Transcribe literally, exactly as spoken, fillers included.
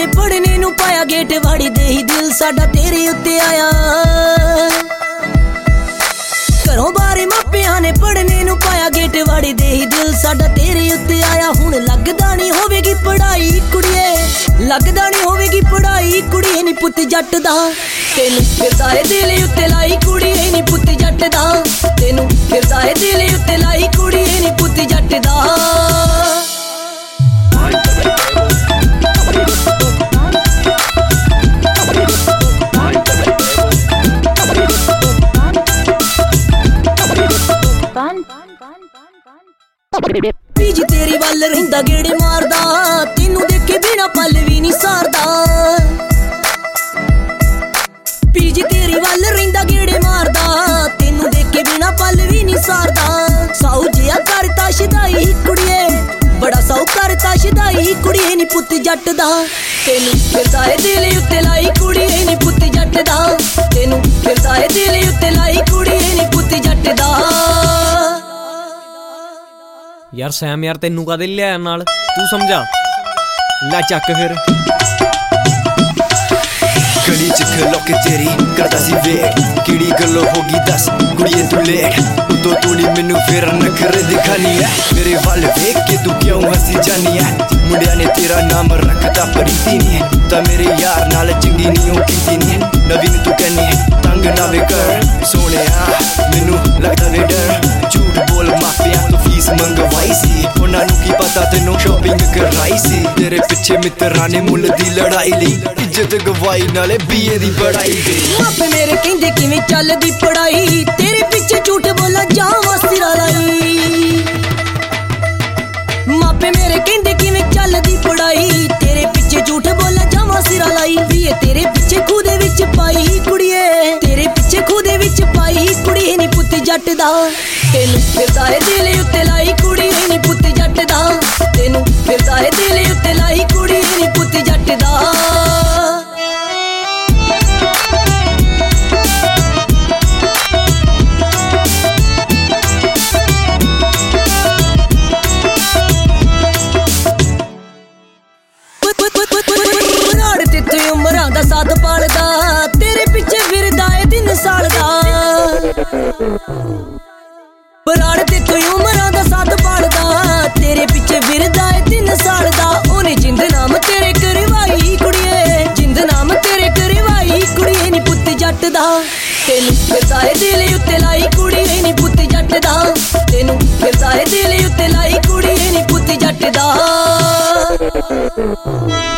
ਨੇ ਪੜਨੇ ਨੂੰ ਪਾਇਆ ਗੇਟ ਵਾੜੀ ਦੇ ਹੀ ਦਿਲ ਸਾਡਾ ਤੇਰੇ ਉੱਤੇ ਆਇਆ। ਘਰੋਂ ਬਾਰੇ ਮਾਪਿਆਂ ਨੇ ਪੜਨੇ ਨੂੰ ਪਾਇਆ ਗੇਟ ਵਾੜੀ ਦੇ ਹੀ ਦਿਲ ਸਾਡਾ ਤੇਰੇ ਉੱਤੇ ਆਇਆ। ਹੁਣ ਲੱਗਦਾ ਨਹੀਂ ਹੋਵੇਗੀ ਪੜਾਈ ਕੁੜੀਏ, ਲੱਗਦਾ ਨਹੀਂ ਹੋਵੇਗੀ ਪੜਾਈ ਕੁੜੀਏ ਨੀ ਪੁੱਤ ਜੱਟ ਦਾ। ਤੈਨੂੰ ਫਿਰਦਾ ਏ ਦਿਲ ਉੱਤੇ ਲਾਈ ਕੁੜੀਏ ਨੀ ਪੁੱਤ ਜੱਟ ਦਾ। ਤੈਨੂੰ ਫਿਰਦਾ ਏ ਦਿਲ ਉੱਤੇ ਲਾਈ ਕੁੜੀਏ ਨੀ ਪੁੱਤ ਜੱਟ ਦਾ। ਪੀਜੀ ਤੇਰੀ ਵੱਲ ਰਹਿੰਦਾ ਗੇੜੇ ਮਾਰਦਾ, ਤੈਨੂੰ ਦੇਖੇ ਬਿਨਾ ਪਲ ਵੀ ਨਹੀਂ ਸਾਰਦਾ। ਪੀਜੀ ਤੇਰੀ ਵੱਲ ਰਹਿੰਦਾ ਗੇੜੇ ਮਾਰਦਾ, ਤੈਨੂੰ ਦੇਖੇ ਬਿਨਾ ਪਲ ਵੀ ਨਹੀਂ ਸਾਰਦਾ। ਸਾਊ ਜਿਹਾ ਕਰਤਾ ਸ਼ਦਾਈ ਕੁੜੀਏ, ਬੜਾ ਸਾਊ ਕਰਤਾ ਸ਼ਦਾਈ ਕੁੜੀਏ ਨੀ ਪੁੱਤ ਜੱਟ ਦਾ। ਤੈਨੂੰ ਫਿਰਦਾ ਏ ਦਿਲ ਉੱਤੇ ਲਾਈ ਕੁੜੀਏ ਨੀ ਪੁੱਤ ਜੱਟ ਦਾ। ਤੈਨੂੰ ਫਿਰਦਾ ਏ ਦਿਲ ਉੱਤੇ ਲਾਈ ਕੁੜੀਏ ਨੀ ਪੁੱਤ ਜੱਟ ਦਾ। यार सैम यार तेनू कादे लिया नाल, तू समझा ला चक फिर। गली च खलो के तेरी करदा सी वेट, किड़ी गल्लो होगी दस कुड़िए तू लेट। उतो तू नी मैनू फिर नखरे दिखानी है, मेरे वाल वेख के तू क्यों हसी जानी है। मुंडिया ने तेरा नाम रखता प्रीति नी है, ता मेरे यार नाल चंगी नी हो कीती नी है। नवीन तू कहनी है तंग ना वे कर सोहणिया, मैनू लगदा वे डर। झूठ बोल मापिया तो फीस मंगवाई सी, उन्हां नू की पता तैनू शॉपिंग कराई सी। तेरे पिछे मित्रां ने मुल दी लड़ाई लई, इज्जत गवाई नाले बीए दी पढ़ाई दी। मापे मेरे कहंदे किवें चलदी पढ़ाई, तेरे पिछे झूठ बोला जावां सिरा लाई। मापे मेरे कहंदे किवें चलदी पढ़ाई, तेरे पिछे झूठ बोला जावां सिरा लाई। बीए तेरे पिछे खूदे विच पाई कुड़िए, तेरे पिछे खूदे विच पाई कुड़िए नी पुੱਤ जट दा। ਤੈਨੂੰ ਫਿਰਦਾ ਏ ਦਿਲ ਉੱਤੇ ਲਾਈ ਕੁੜੀਏ ਨੀ ਪੁੱਤ ਜੱਟ ਦਾ। ਤੈਨੂੰ ਫਿਰਦਾ ਏ ਦਿਲ ਉੱਤੇ ਲਾਈ ਕੁੜੀਏ ਨੀ ਪੁੱਤ ਜੱਟ ਦਾ। ਬਰਾੜ ਤੇ ਤੂੰ ਉਮਰਾਂ ਦਾ ਸਾਥ ਪਾਲਦਾ, ਤੇਰੇ ਪਿੱਛੇ ਫਿਰਦਾ ਏ ਦਿਨ ਸਾਲ ਦਾ। ਬਰਾੜ ਤੇ ਤੂੰ ਉਮਰਾਂ ਦਾ ਸਾਥ ਪਾਲਦਾ, ਤੇਰੇ ਪਿੱਛੇ ਫਿਰਦਾ ਏ ਤਿੰਨ ਸਾਲ ਦਾ। ਉਹਨੇ ਜਿੰਦ ਨਾਮ ਤੇਰੇ ਕਰਵਾਈ ਕੁੜੀਏ, ਜਿੰਦ ਨਾਮ ਤੇਰੇ ਕਰਵਾਈ ਕੁੜੀਏ ਨੀ ਪੁੱਤ ਜੱਟ ਦਾ। ਤੈਨੂੰ ਫਿਰਦਾ ਏ ਦਿਲ ਉੱਤੇ ਲਾਈ ਕੁੜੀਏ ਨੀ ਪੁੱਤ ਜੱਟ ਦਾ। ਤੈਨੂੰ ਫਿਰਦਾ ਏ ਦਿਲ ਉੱਤੇ ਲਾਈ ਕੁੜੀਏ ਨੀ ਪੁੱਤ ਜੱਟ ਦਾ।